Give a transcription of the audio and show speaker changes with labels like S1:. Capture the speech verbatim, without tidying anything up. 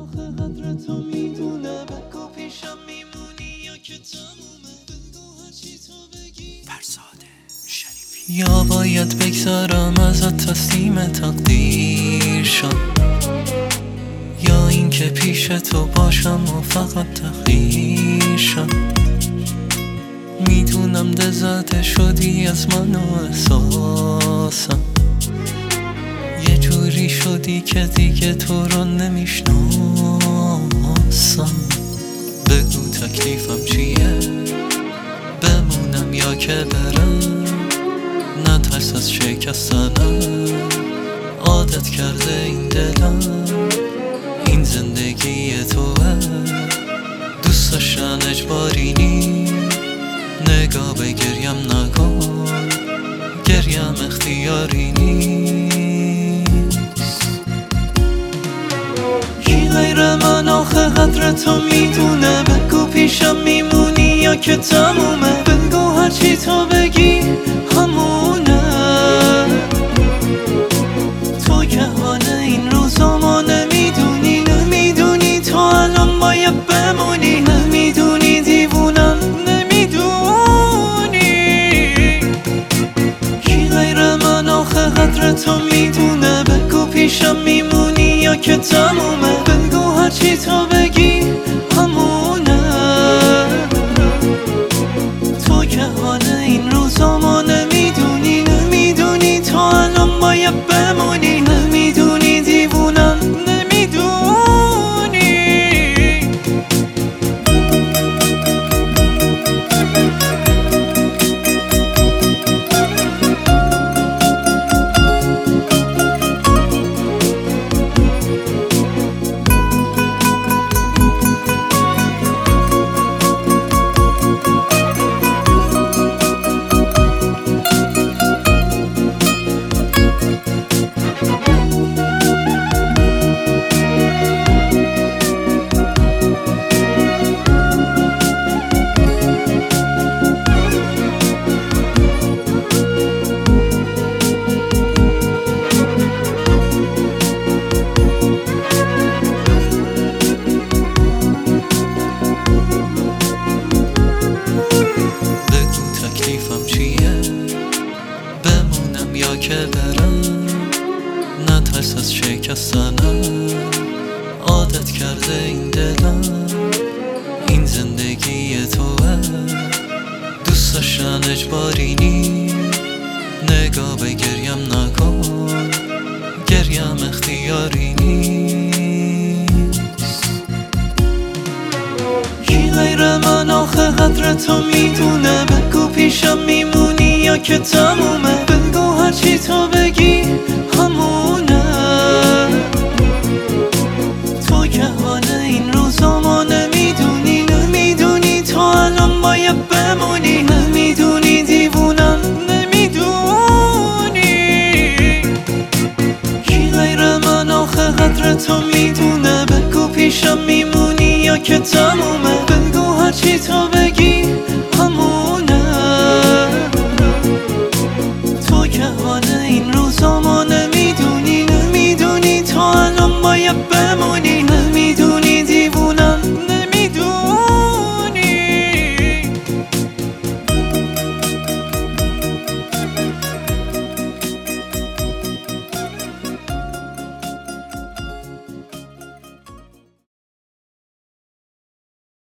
S1: آخه قدر تو میدونه بگو پیشم میمونی یا که تمومه بگو هرچی تو بگی فرزاد شریفی یا باید بگذارم ازت تسلیم تقدیر شم یا این که پیش تو باشم و فقط تغییر شم میدونم دزده شدی از من و احساسم یه جوری شدی که دیگه تو رو نمیشناسم بگو تکلیفم چیه بمونم یا که برم نترس از شکستنم عادت کرده این دلم این زندگی توه دوست داشتن اجباری نی نگاه به گریم نکن گریم اختیاری نیست کی غیر من آخه قدر تو میدونه بگو پیشم میمونی یا که تمومه بگو هرچی تو بگی همونه تو که حال این روزا ما نمیدونی نمیدونی تو الان باید بمونی نمیدونی دیوونم نمیدونی کی غیر من آخه قدر تو میدونه بگو پیشم میمونی یا که تمومه بگو هرچی تو بگی همونه تو که حال این روزا ما نمیدونی نمیدونی تو الان باید بمونی نمیدونی دیوونم نمیدونی یا که برم نترس از شکستنم عادت کرده این دلم این زندگی توه دوست داشتن اجباری نی نگاه به گریم نکن گریم اختیاری نیست کی غیر من آخه قدر تو میدونه بگو پیشم میمونی یا که تمومه بگو هرچی تو بگی همونه تو که حال این روزا ما نمیدونی نمیدونی تو الان باید بمونی نمیدونی دیوونم نمیدونی کی غیر من آخه قدر تو میدونه بگو پیشم میمونی یا که تمومه بگو هرچی تو بگی همونه تو که حال این روزا ما نمیدونی نمیدونی تو الان باید بمونی